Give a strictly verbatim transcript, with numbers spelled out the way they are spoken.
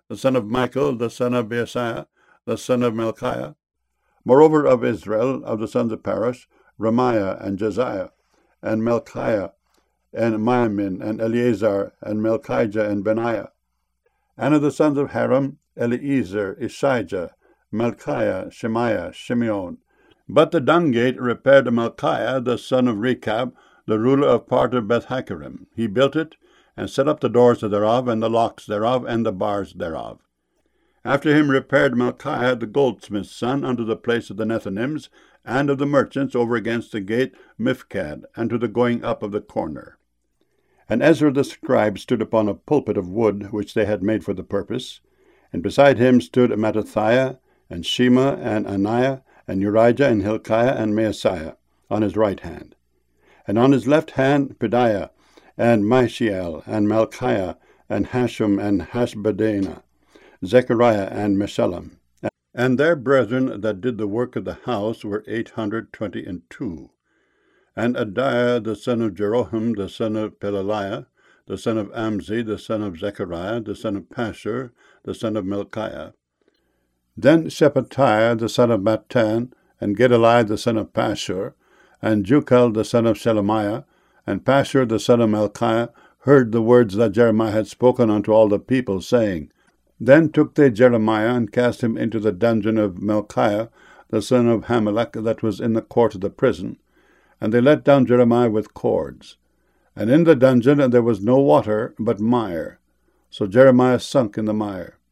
the son of Michael, the son of Beasaiah, the son of Melchiah. Moreover of Israel, of the sons of Parosh, Ramiah and Josiah, and Melchiah, and Miamin, and Eleazar, and Melchijah, and Benaiah. And of the sons of Haram, Eliezer, Ishijah, Melchiah, Shemaiah, Shimeon. But the dung gate repaired Melchiah, the son of Rechab, the ruler of part of Beth-Hakerem. He built it, and set up the doors thereof, and the locks thereof, and the bars thereof. After him repaired Melchiah, the goldsmith's son, unto the place of the Nethinims, and of the merchants, over against the gate Mifkad, and to the going up of the corner. And Ezra the scribe stood upon a pulpit of wood, which they had made for the purpose. And beside him stood Mattithiah, and Shema, and Ananiah, and Urijah, and Hilkiah, and Maaseiah, on his right hand. And on his left hand Pedaiah, and Mishael, and Malchiah, and Hashum, and Hashbaddanah, Zechariah, and Meshullam. And their brethren that did the work of the house were eight hundred twenty and two. And Adiah the son of Jeroham, the son of Pelaliah, the son of Amzi, the son of Zechariah, the son of Pashur, the son of Melchiah. Then Shephatiah the son of Mattan, and Gedaliah the son of Pashur, and Jucal the son of Shelemiah, and Pashur the son of Melchiah, heard the words that Jeremiah had spoken unto all the people, saying, Then took they Jeremiah, and cast him into the dungeon of Melchiah, the son of Hamelech, that was in the court of the prison. And they let down Jeremiah with cords. And in the dungeon there was no water, but mire. So Jeremiah sunk in the mire.